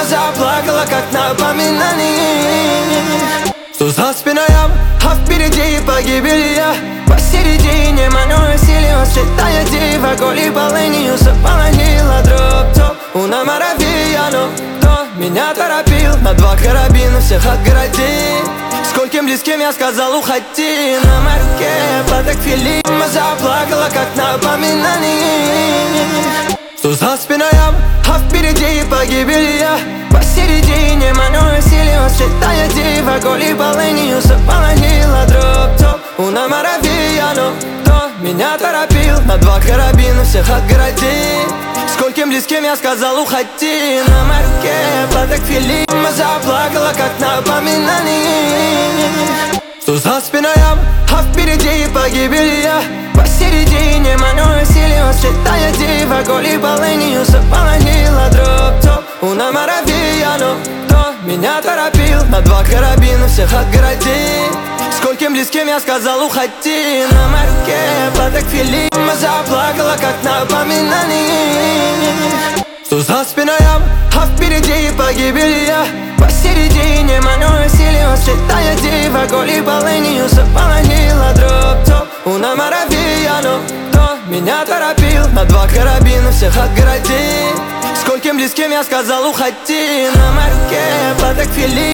заплакала, как напоминание. Что за спиной я, а впереди погибель я. Посередине маню усилию, святая дива, голи полынью заполонила дроп топ. Una maravilla, но кто меня торопил? На два карабина всех отгородил. Скольким близким я сказал уходи. На марке Патек Филипп заплакала, как напоминание. Что за спиной я, а впереди погибель я. Посередине маню усилию, святая дива, голи полынью заполонила дроп топ. Una maravilla, но кто меня торопил? На два карабина всех отгородил. Скольким близким я сказал уходи. На марке Патек Филипп заплакала, как напоминание. Что за спиной я, а впереди погибель я. Посередине маню усилию, святая дива, голи полынью заполонила дроп топ. Una maravilla, но кто меня торопил? На два карабина всех отгородил. Скольким близким я сказал уходи. На марке Патек Филипп заплакала, как напоминание. Что за спиной я, а впереди погибель я. Посередине маню усилию, святая дива, голи полынью заполонила дроп топ. Una maravilla, но кто меня торопил? На два карабина всех отгородил. Скольким близким я сказал уходи. На марке Патек Филипп